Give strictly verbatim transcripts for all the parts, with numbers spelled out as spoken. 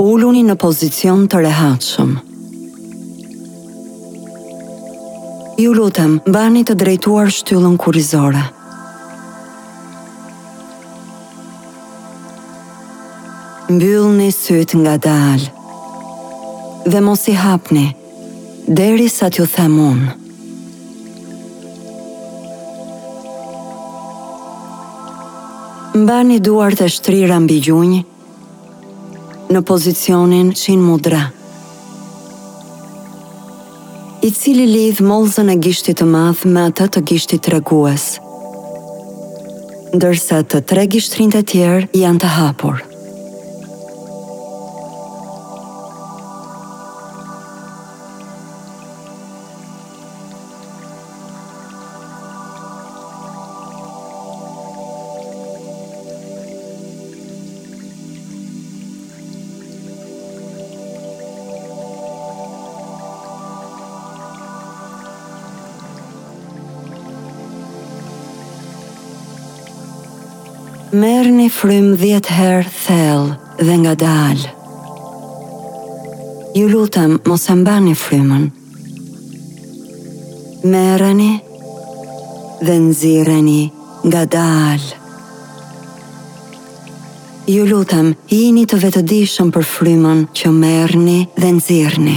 Uluni në pozicion të rehatshëm. Ju lutem, mbani të drejtuar shtyllën kurrizore. Mbyllni syt ngadalë dhe mos i hapni derisa t'ju them unë. Mbani duart e shtrira mbi gjunjë në pozicionin Chin Mudra, i cili lidh mollzën e gishtit të madh me atë të gishtit tregues, ndërsa të tre gishtrinjt e tjerë janë të hapur. Merrni frym dhjetë herë thellë dhe ngadalë. Ju lutem, mos e mbani frymën. Merreni dhe nxirreni ngadalë. Ju lutem, jini të vetëdijshëm për frymën që merrni dhe nxirrni.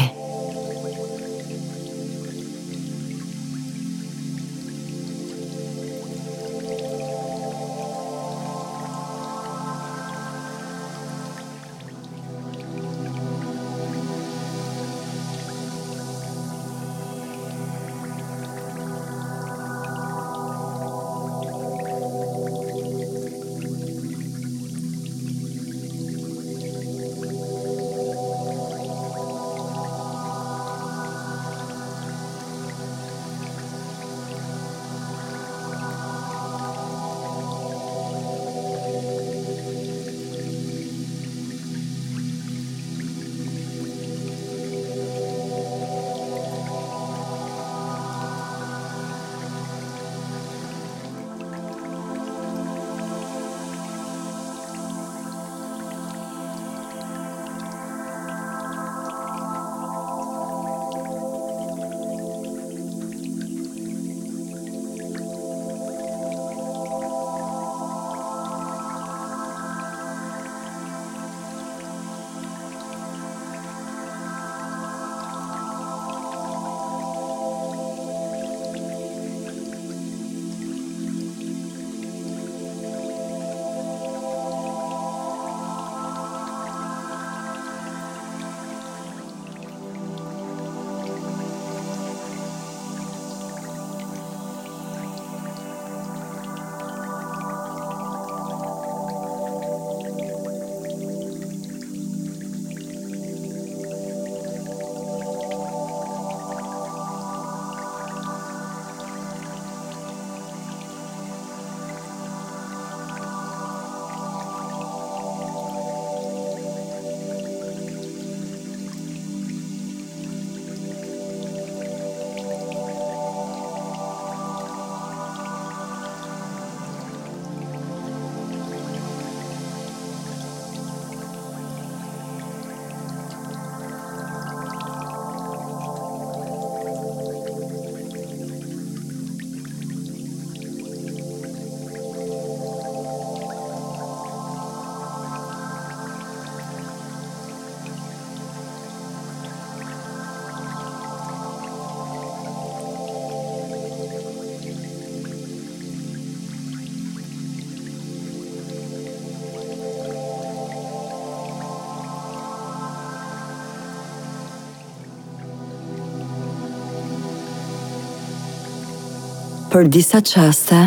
Për disa qaste,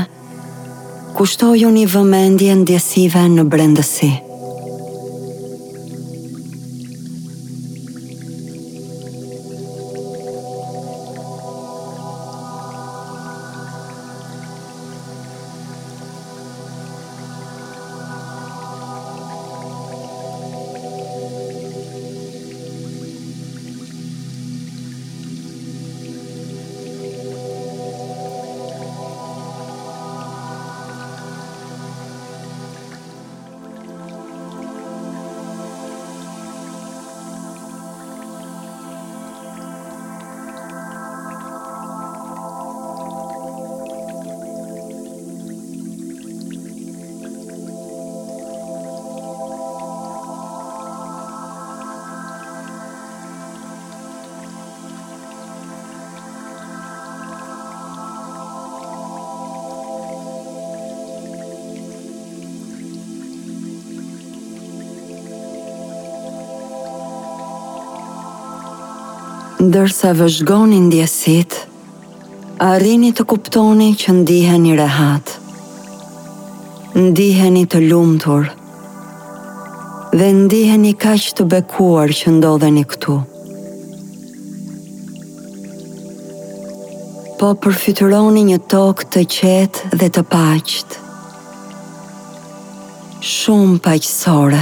kushtojuni vëmendje ndjesive në brendësi. Ndërsa vëzhgoni ndjesit, arrini të kuptoni që ndiheni rehat. Ndiheni të lumtur dhe ndiheni kaq të bekuar që ndodheni këtu. Po përfytyroni një tokë të qetë dhe të paqt. Shumë paqësore.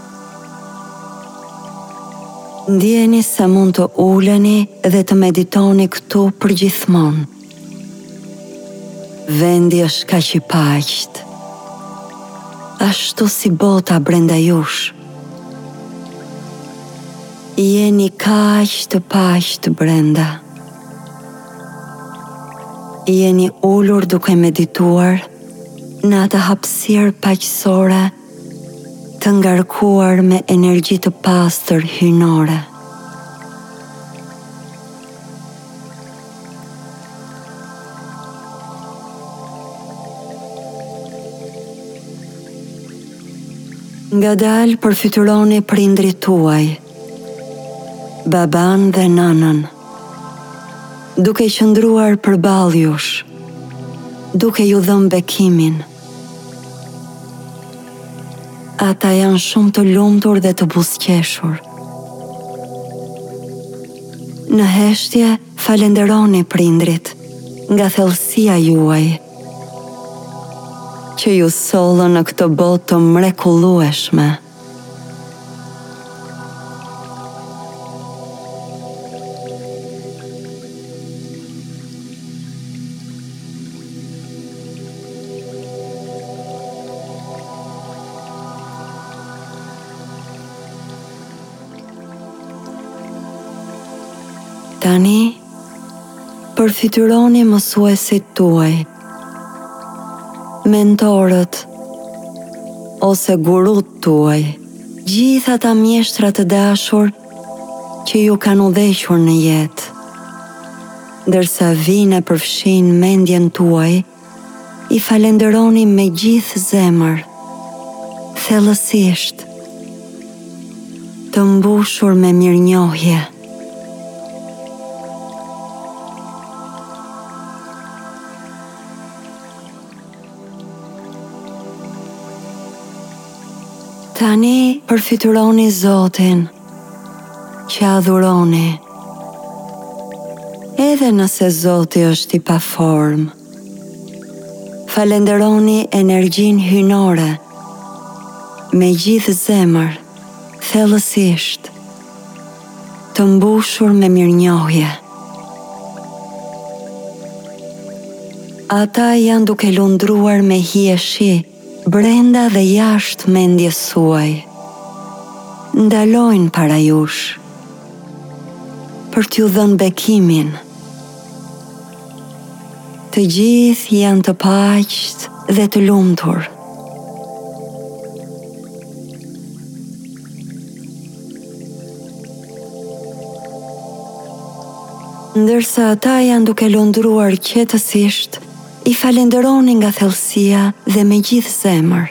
Ndjeni se mund të uleni dhe të meditoni këtu për gjithmonë. Vendi është kaq i paqt, ashtu si bota brenda jush. Jeni kaq të paqt brenda. Jeni ulur duke medituar në atë hapësirë paqësore të ngarkuar me energji të pastër hyjnore. Ngadalë përfytyroni prindrit tuaj, baban dhe nanën, duke qëndruar përballë jush, duke ju dhënë bekimin. Ata janë shumë të lumtur dhe të buzëqeshur. Në heshtje, falenderoni prindrit nga thellësia juaj, që ju sollën në këtë botë të mrekullueshme. Tani, përfytyroni mësuesit tuaj, mentorët ose gurut tuaj, gjithë ata mjeshtra të dashur që ju kanë udhëhequr në jetë. Ndërsa vinë e përfshin mendjen tuaj, i falenderoni me gjithë zemër, thellësisht, të mbushur me mirënjohje. Tani përfytyroni Zotin, që adhuroni. Edhe nëse Zoti është i paformë, falenderoni energjinë hyjnore me gjithë zemër, thellësisht, të mbushur me mirënjohje. Ata janë duke lundruar me hije shi, brenda dhe jashtë mendjes suaj. Ndalojnë para jush, për t'ju dhënë bekimin. Të gjithë janë të paqt dhe të lumtur. Ndërsa ata janë duke lundruar qetësisht, i falenderoni nga thellësia dhe me gjithë zemër.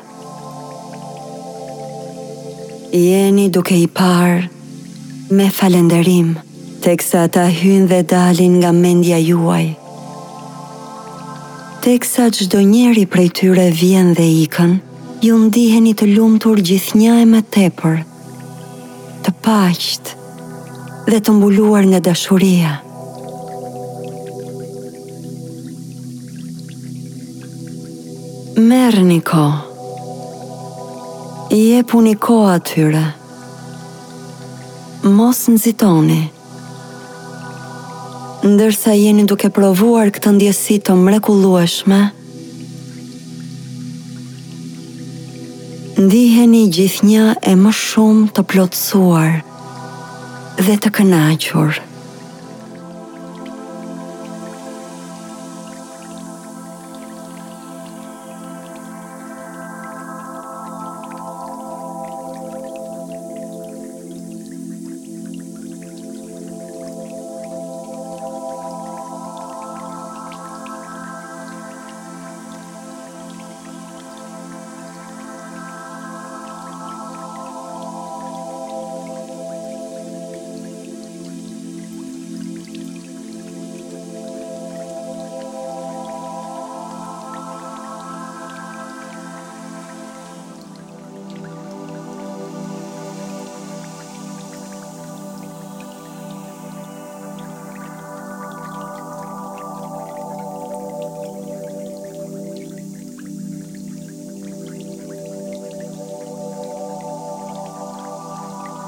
Jeni duke i parë me falenderim, teksa ata hynë dhe dalin nga mendja juaj. Teksa çdo njeri prej tyre vjen dhe ikën, ju ndiheni të lumtur gjithnjë e më tepër, të paqt dhe të mbuluar nga dashuria. Merrni kohë. Jepuni kohë atyre. Mos nxitoni. Ndërsa jeni duke provuar këtë ndjesi të mrekullueshme, ndiheni gjithnjë e më shumë të plotësuar dhe të kënaqur.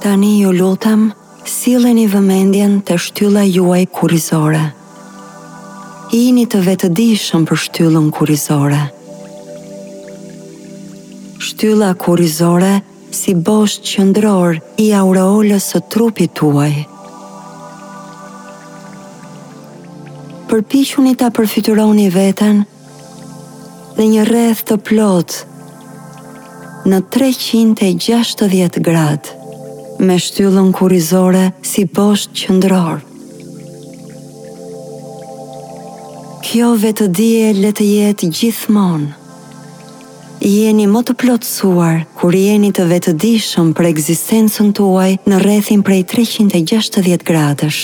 Tani ju lutem, silleni vëmendjen të shtylla juaj kurrizore. Jini të vetëdijshëm për shtyllën kurrizore. Shtylla kurrizore si bosh qendror i aureolës së trupit tuaj. Përpiquni ta përfytyroni veten dhe një rreth të plot në treqind e gjashtëdhjetë gradë me shtyllën kurrizore si bosh qendror. Kjo vetëdije le të jetë gjithmonë. Jeni më të plotësuar kur jeni të vetëdijshëm për ekzistencën tuaj në rrethin prej treqind e gjashtëdhjetë gradësh.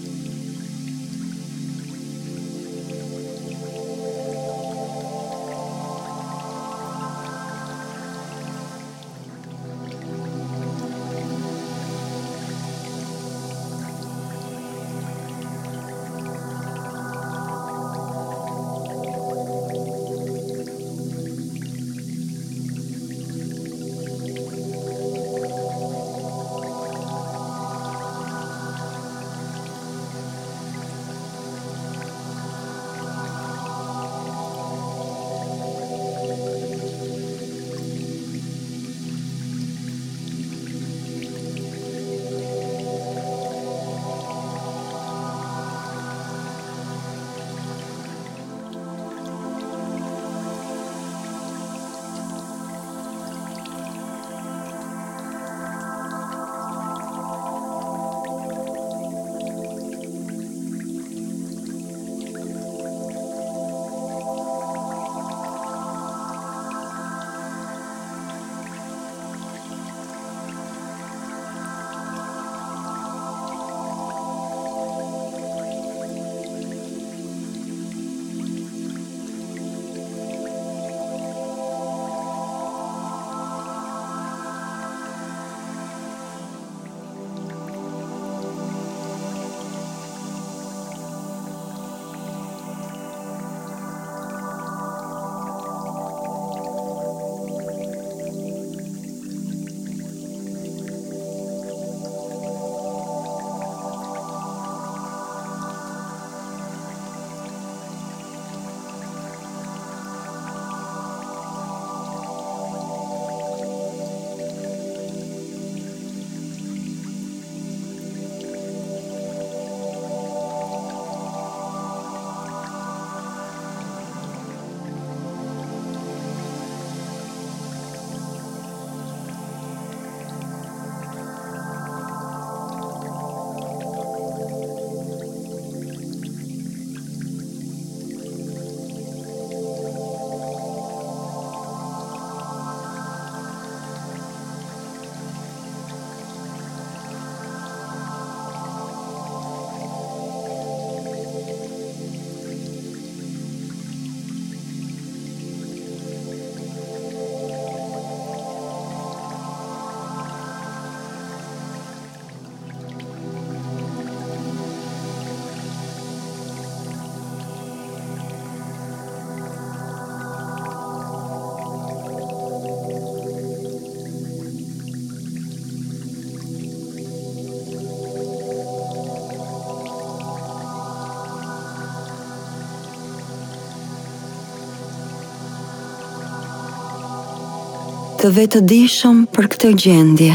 Të vetëdijshëm për këtë gjendje.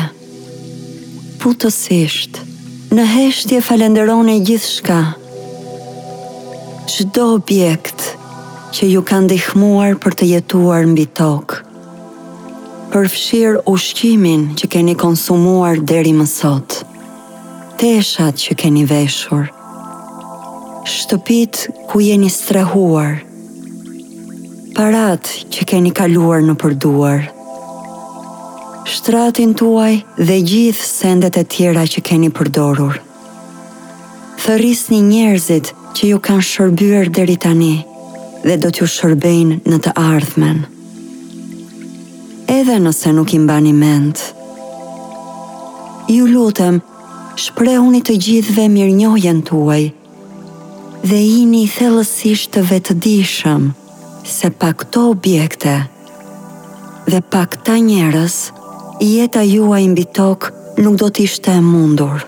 Putësisht, në heshtje falenderoni gjithçka. Çdo objekt që ju ka ndihmuar për të jetuar mbi tokë. Përfshir ushqimin që keni konsumuar deri më sot. Teshat që keni veshur. Shtëpit ku jeni strehuar. Parat që keni kaluar në përduar. Shtratin tuaj dhe gjithë sendet e tjera që keni përdorur. Thërrisni njerëzit që ju kanë shërbyer deri tani dhe do t'ju shërbejnë në të ardhmen. Edhe nëse nuk i mbani mend. Ju lutem, shprehuni të gjithëve mirënjohjen tuaj dhe jini thellësisht të vetëdijshëm se pa këto objekte dhe pa këta njerëz, jeta juaj mbi tokë nuk do t'ishte e mundur.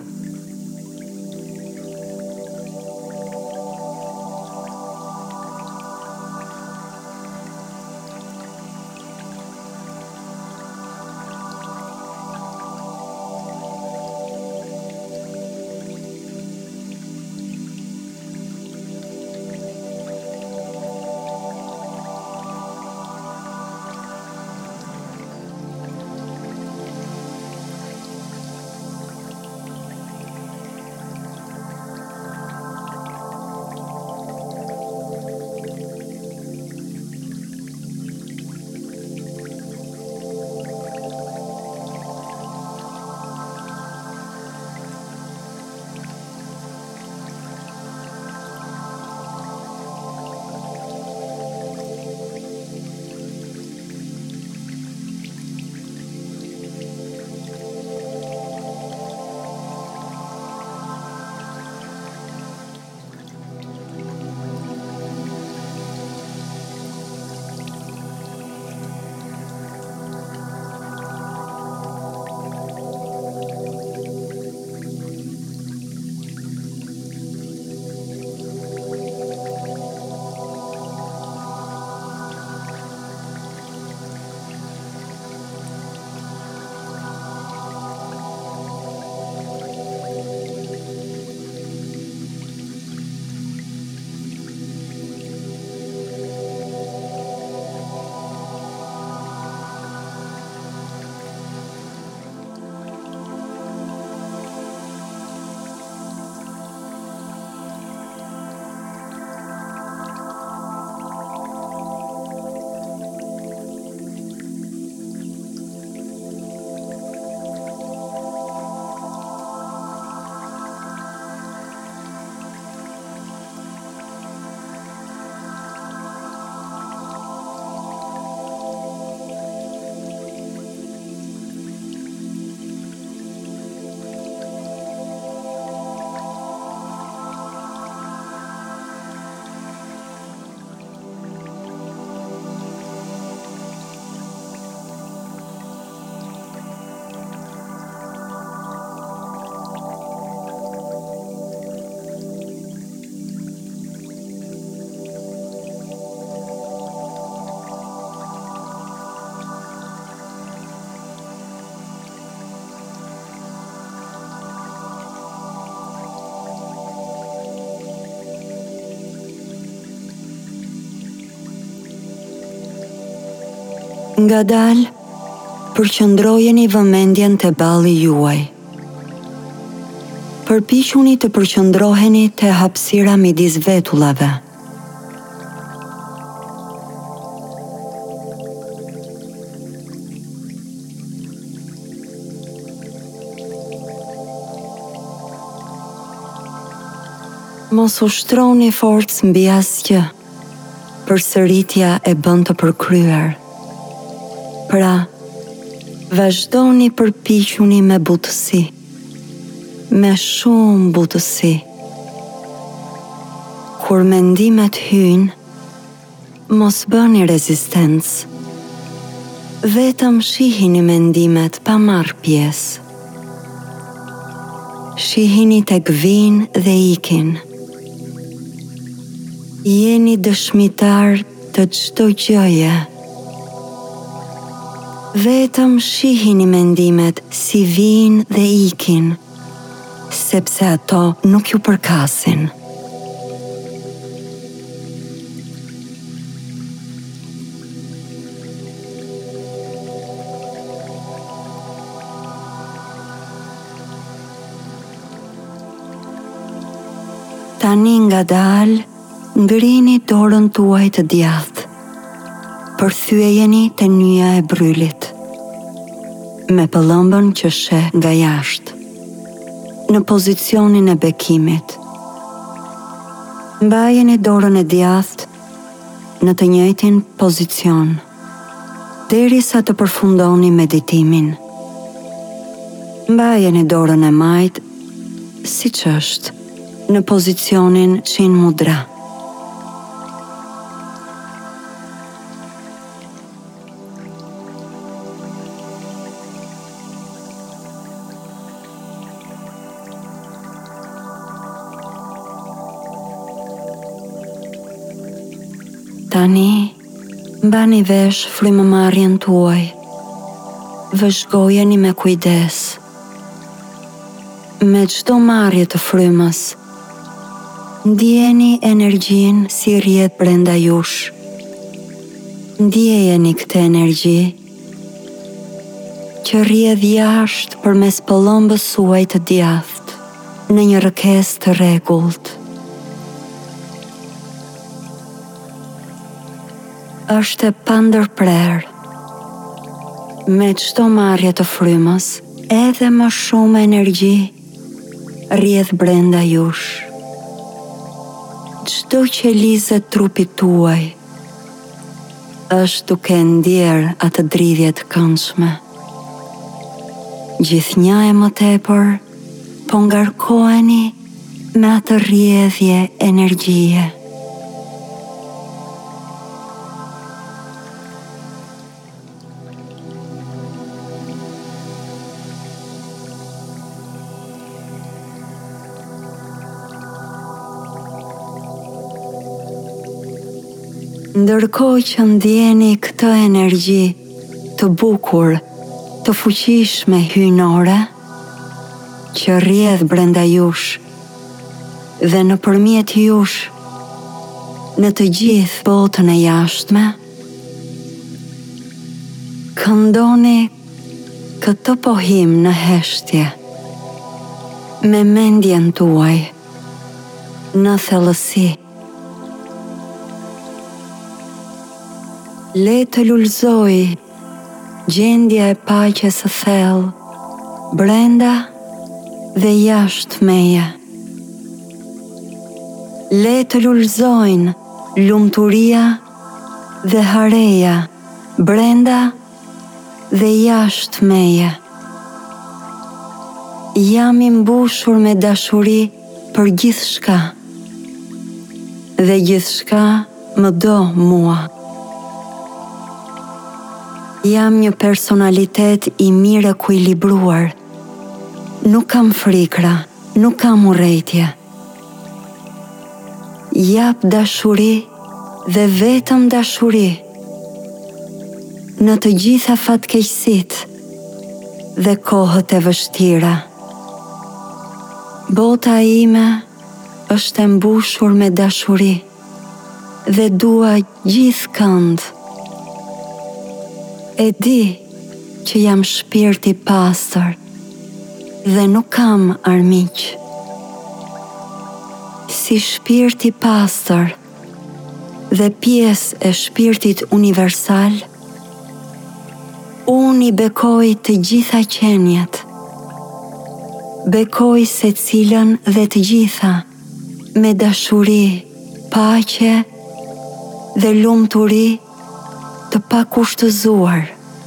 Ngadalë, përqëndrojeni vëmendjen te balli juaj. Përpiquni të përqëndroheni te hapësira midis vetullave. Mos u shtroni forcë mbi asgjë. Përsëritja e bën të përkryer. Pra, vazhdoni përpiquni me butësi, me shumë butësi. Kur mendimet hyjnë, mos bëni rezistencë. Vetëm shihini mendimet pa marrë pjesë. Shihini tek vinë dhe ikin. Jeni dëshmitar të çdo gjëje. Vetëm shihini mendimet si vinë dhe ikin, sepse ato nuk ju përkasin. Tani ngadalë, ngrini dorën tuaj të djathtë. Përthyejeni te nyja e brylit, me pëllëmbën që sheh nga jashtë, në pozicionin e bekimit. Mbajeni dorën e djathtë në të njëjtin pozicion, derisa të përfundoni meditimin. Mbajeni dorën e majtë siç është, në pozicionin Shin Mudra. Tani, mbani vesh frymëmarrjen tuaj. Vëzhgojeni me kujdes. Me çdo marrje të frymës, ndjeni energjinë si rrjedh brenda jush. Ndjejeni këtë energji që rrjedh jashtë përmes pëllëmbës suaj të djathtë, në një rrëkesë të rregullt. Është e pandërprerë. Me çdo marrje të frymës, edhe më shumë energji rrjedh brenda jush. Çdo qelizë e trupit tuaj është duke ndjerë atë dridhje të këndshme. Gjithnjë e më tepër, po ngarkoheni me atë rrjedhje energjie. Ndërkohë që ndjeni këtë energji të bukur, të fuqishme hyjnore, që rrjedh brenda jush dhe nëpërmjet jush në të gjithë botën e jashtme, këndoni këtë pohim në heshtje, me mendjen tuaj, në thellësi. Le të lulëzoj gjendja e paqes së thellë brenda dhe jashtë meje. Le të lulëzojnë lumturia dhe hareja brenda dhe jashtë meje. Jam i mbushur me dashuri për gjithçka dhe gjithçka më do mua. Jam një personalitet i mirë ekuilibruar. Nuk kam frikra, nuk kam urrejtje. Jap dashuri dhe vetëm dashuri në të gjitha fatkeqësitë dhe kohët e vështira. Bota ime është e mbushur me dashuri dhe dua gjithkënd. E di që jam shpirt i pastër dhe nuk kam armiq. Si shpirt i pastër dhe pjesë e shpirtit universal, unë i bekoj të gjitha qenjet. Bekoj secilën dhe të gjitha me dashuri, paqe dhe lumturi të pakushtëzuar.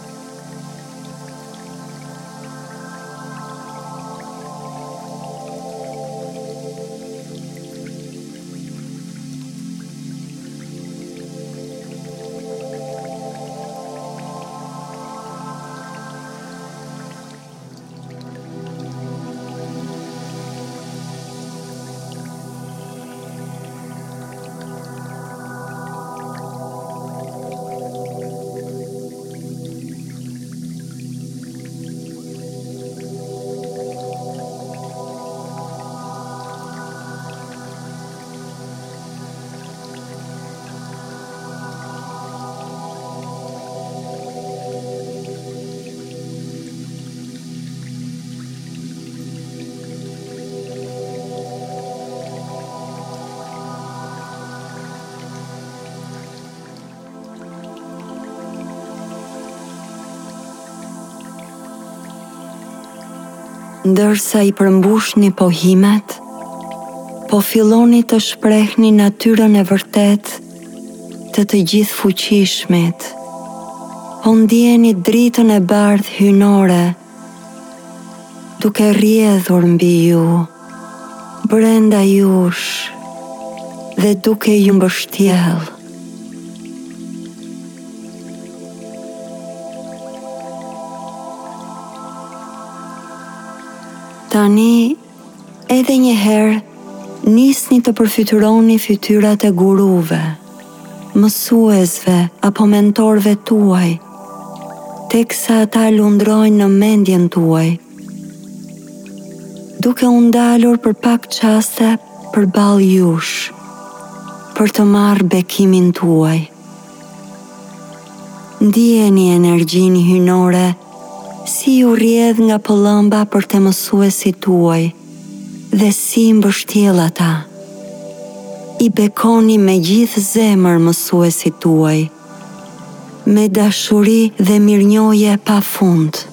Ndërsa i përmbushni pohimet, po filloni të shprehni natyrën e vërtet të të gjithë fuqishmit. Po ndjeni dritën e bardhë hyjnore, duke rrjedhur mbi ju, brenda jush dhe duke ju mbështjellë. Tani, edhe një herë, nisni të përfytyroni fytyrat e guruve. mësuesve apo mentorve tuaj, teksa ata lundrojnë në mendjen tuaj, duke u ndalur për pak qaste përballë jush, për të marrë bekimin tuaj. Ndjeni energjinë hynore si ju rrjedh nga pëllëmba për të mësuesit tuaj dhe si mbështjell ata. I bekoni me gjithë zemër mësuesit tuaj, me dashuri dhe mirënjohje pafund.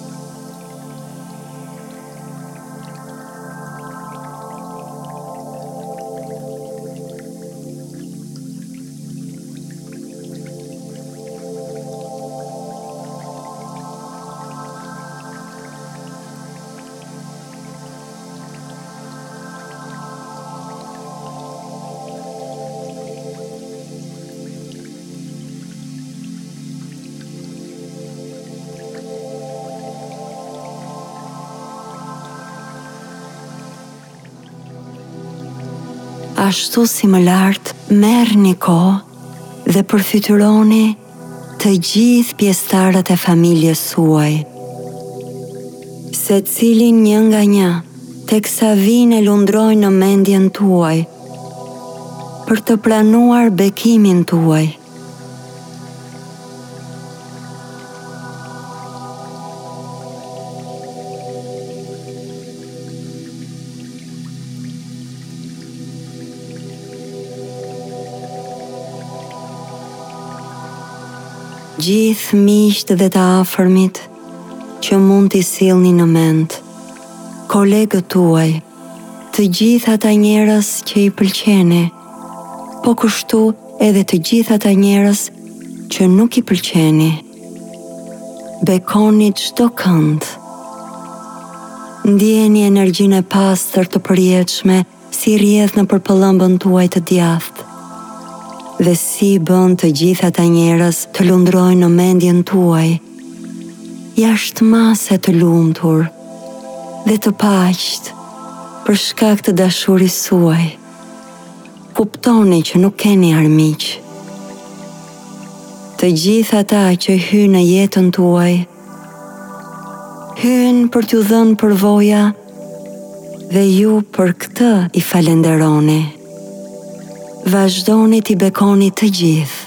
Ashtu si më lartë, merë një kohë dhe përfytyroni të gjithë pjesëtarët e familjes suaj. Se cilin një nga një, teksa vinë e lundrojnë në mendjen tuaj, për të pranuar bekimin tuaj. Gjithë miqtë dhe të afërmit që mund t'i sillni në mend, kolegët tuaj, të gjithë ata njerëz që i pëlqeni, po kështu edhe të gjithë ata njerëz që nuk i pëlqeni. Bekoni çdo kënd. Ndjeni energjinë e pastër të përjetshme si rrjedh në përpëllëmbën tuaj të djathtë, dhe si bën të gjithë ata njerëz të lundrojnë në mendjen tuaj, jashtë mase të lumtur dhe të paqët për shkak të dashurisë suaj. Kuptoni që nuk keni armiq. Të gjithë ata që hynë në jetën tuaj, hynë për t'ju dhënë përvoja dhe ju për këtë i falenderoni. Vazhdoni t'i bekoni të gjithë.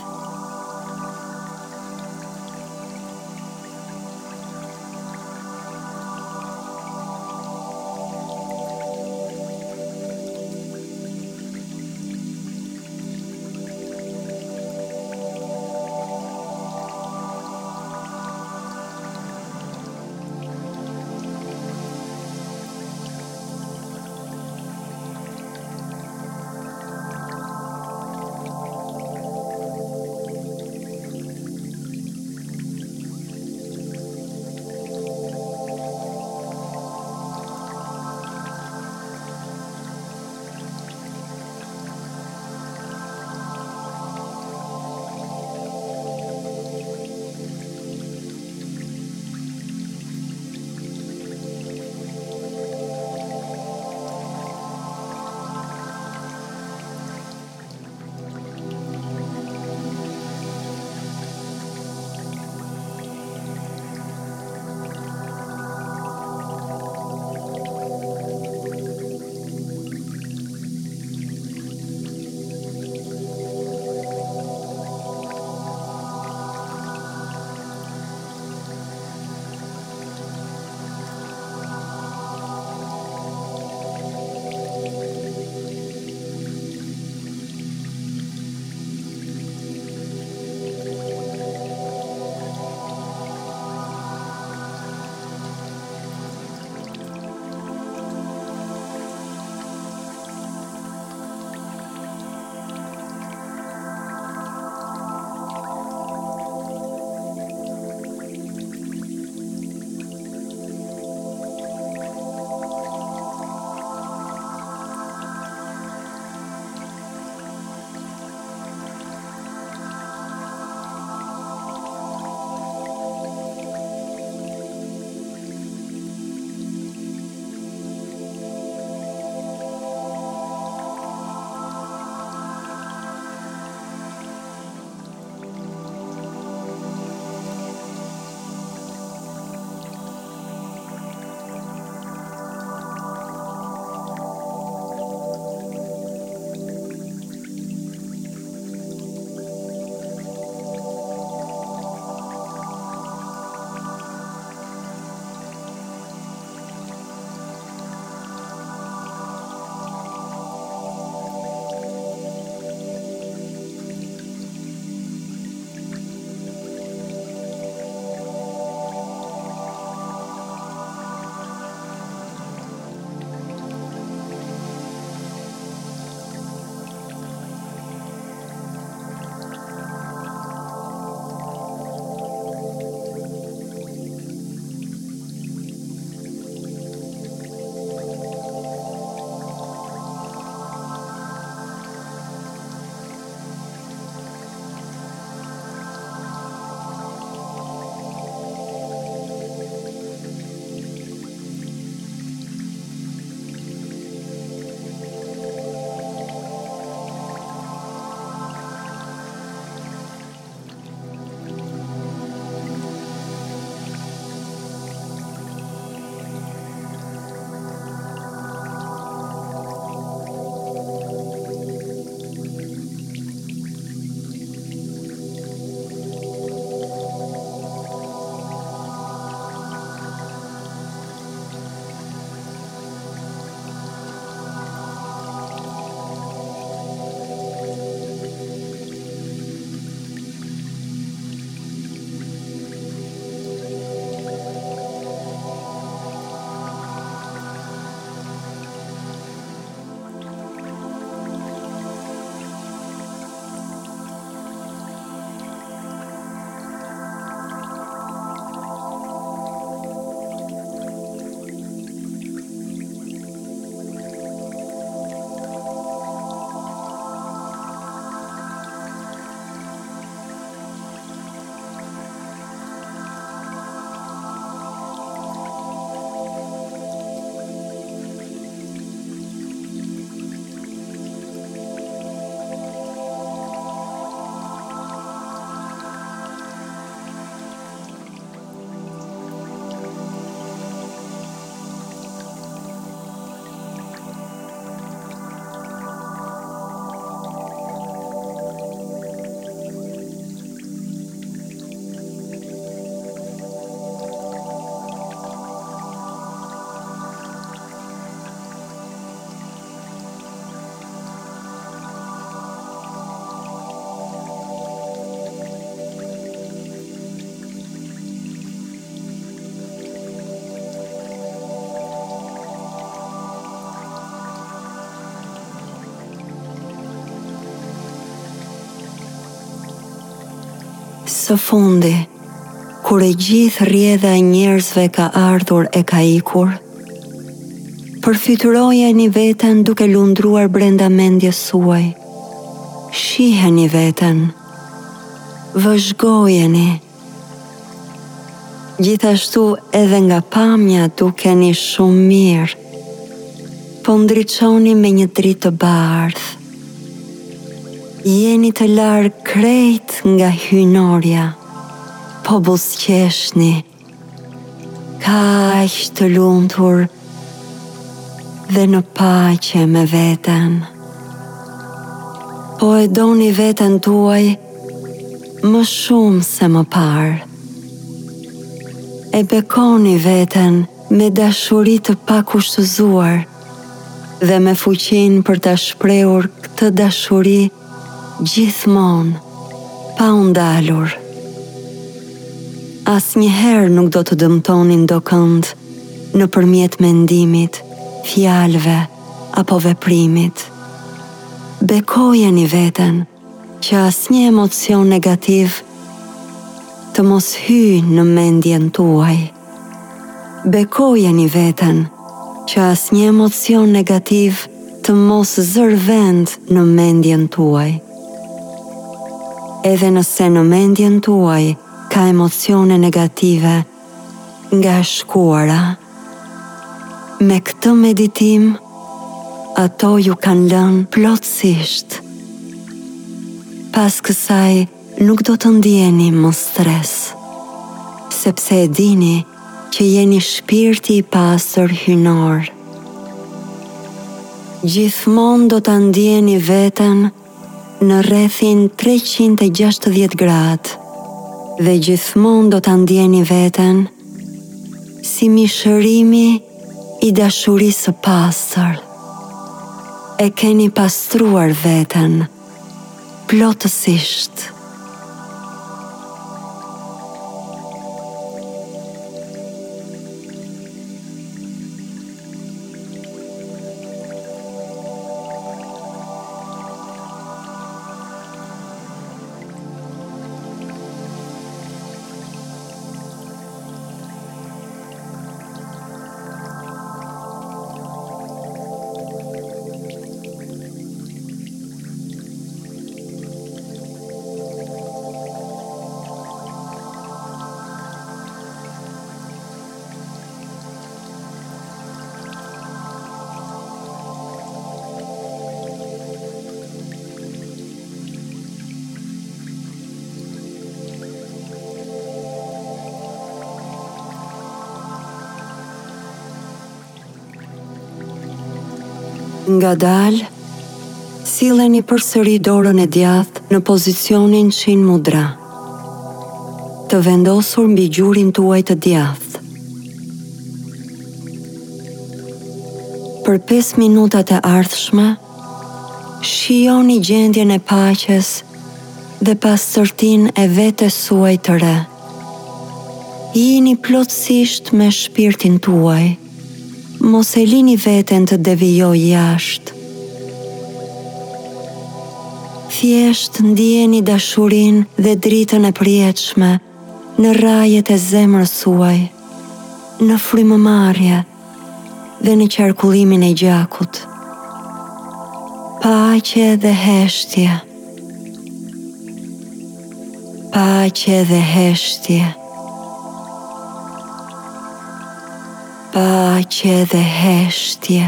Së fundi, kur e gjithë rrjedha e njerëzve ka ardhur e ka ikur, përfytyrojeni veten duke lundruar brenda mendjes suaj. Shiheni veten, vëzhgojeni. Gjithashtu edhe nga pamja dukeni shumë mirë, po ndriçoni me një dritë të bardhë. Jeni të larg krejt nga hyjnorja, po buzëqeshni, kaq të lumtur dhe në paqe me veten. Po e doni veten tuaj më shumë se më parë. E bekoni veten me dashuri të pakushtëzuar dhe me fuqinë për ta shprehur këtë dashuri gjithmonë, pa u ndalur. Asnjëherë nuk do të dëmtoni ndokënd nëpërmjet mendimit, fjalëve apo veprimit. Bekojeni veten që asnjë emocion negativ të mos hyjë në mendjen tuaj. Bekojeni veten që asnjë emocion negativ të mos zër vend në mendjen tuaj. Edhe nëse në mendjen tuaj ka emocione negative nga shkuara, me këtë meditim, ato ju kanë lënë plotësisht. Pas kësaj nuk do të ndjeni më stres, sepse e dini që jeni shpirti i pastër hyjnor. Gjithmonë do ta ndjeni veten në rrethin treqind e gjashtëdhjetë gradë dhe gjithmonë do ta ndjeni veten si mishërimi i dashurisë së pastër. E keni pastruar veten plotësisht. Nga dalë, silleni përsëri dorën e djathtë në pozicionin Shin Mudra, të vendosur mbi gjurin tuaj të djathtë. Për pesë minutat e ardhshme, shijoni gjendjen e paqes dhe pastërtinë e vetes suaj të re. Jini plotësisht me shpirtin tuaj. Mos e lini veten të devijoj jashtë. Thjesht ndjeni dashurinë dhe dritën e përjetshme në rajet e zemrës suaj, në frymëmarrje dhe në qarkullimin e gjakut. Paqe dhe heshtje. Paqe dhe heshtje. Paqe dhe heshtje.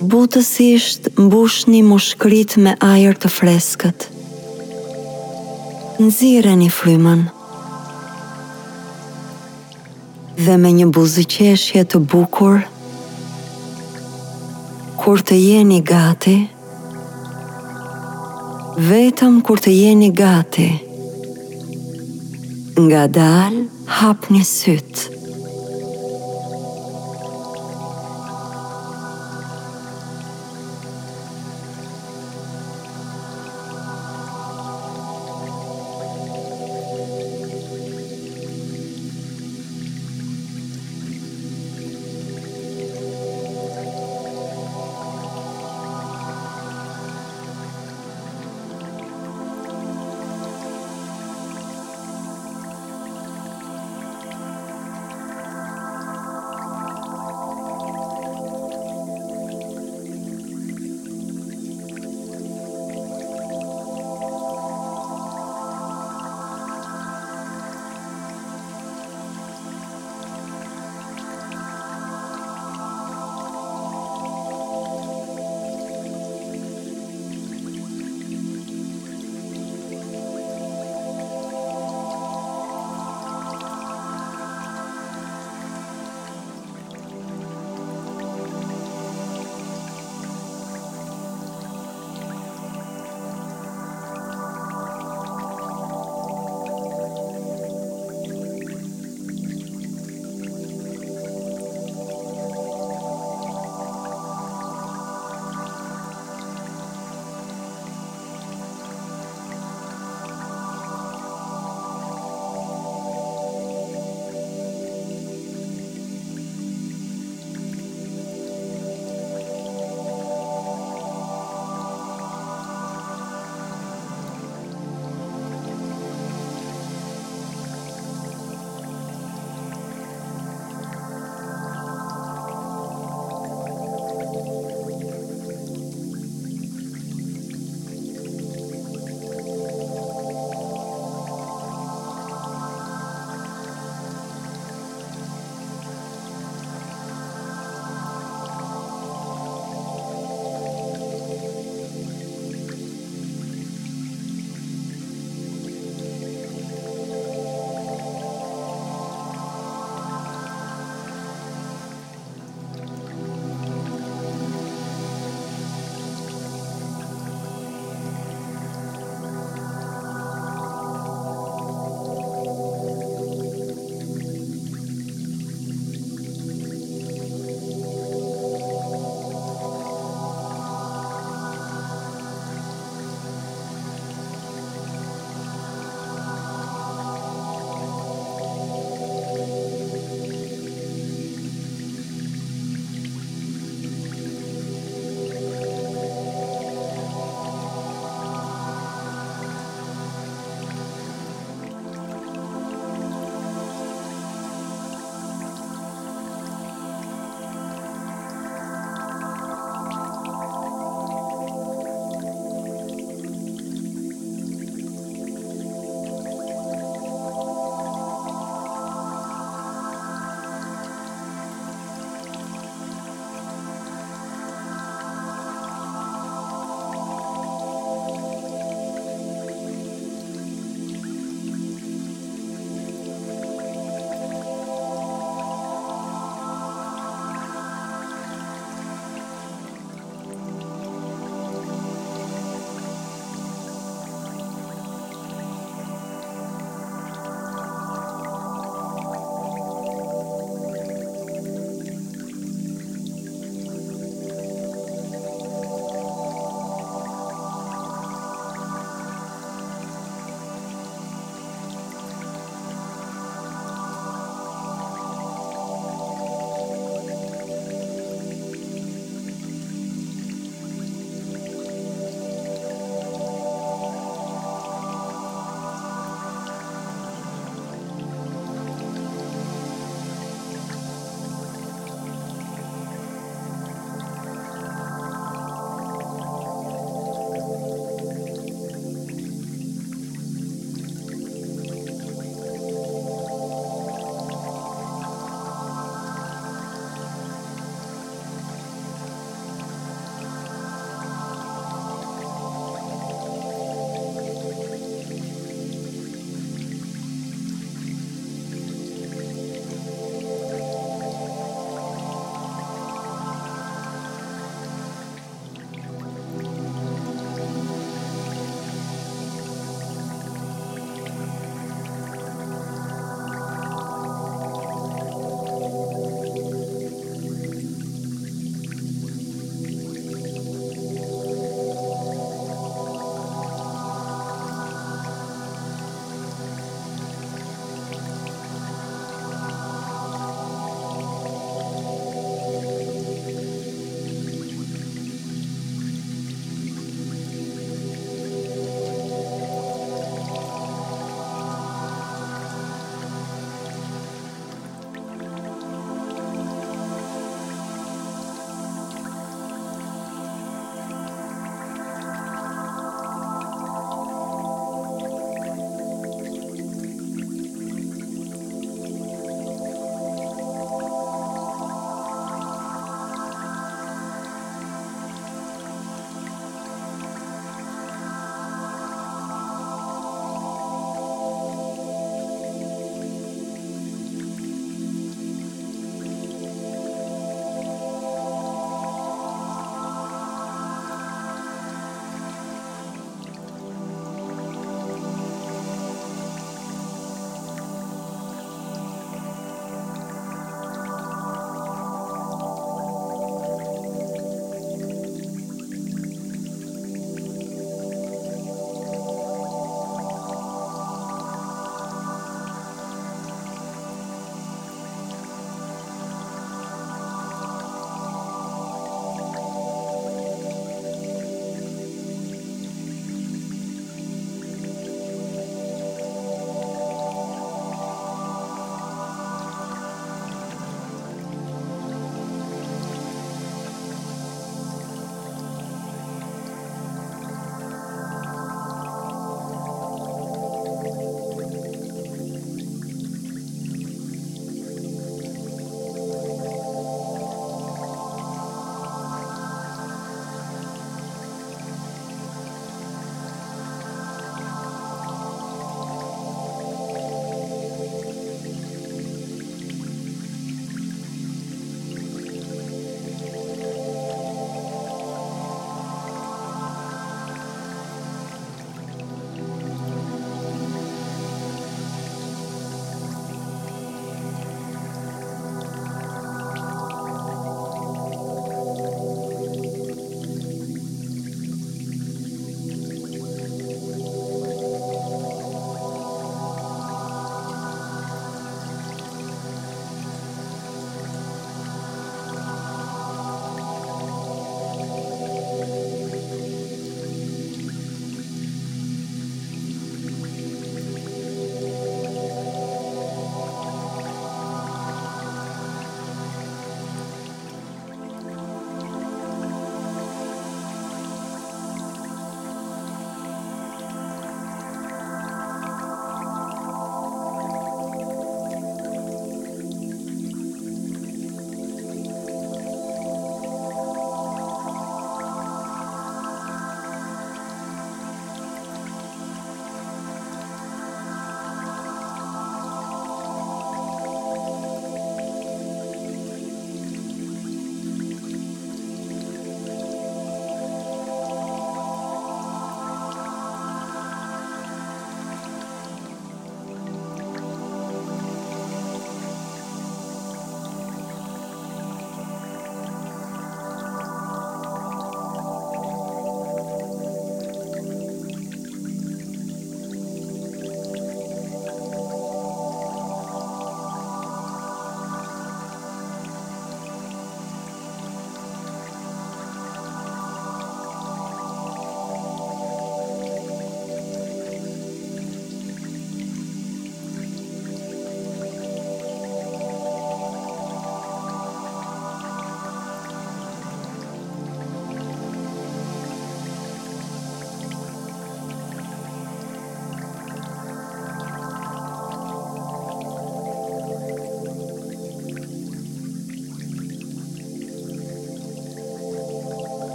Butësisht mbushni mushkrit me ajër të freskët. Nxirreni frymën. Dhe me një buzëqeshje të bukur, kur të jeni gati, vetëm kur të jeni gati, ngadalë hapni sytë.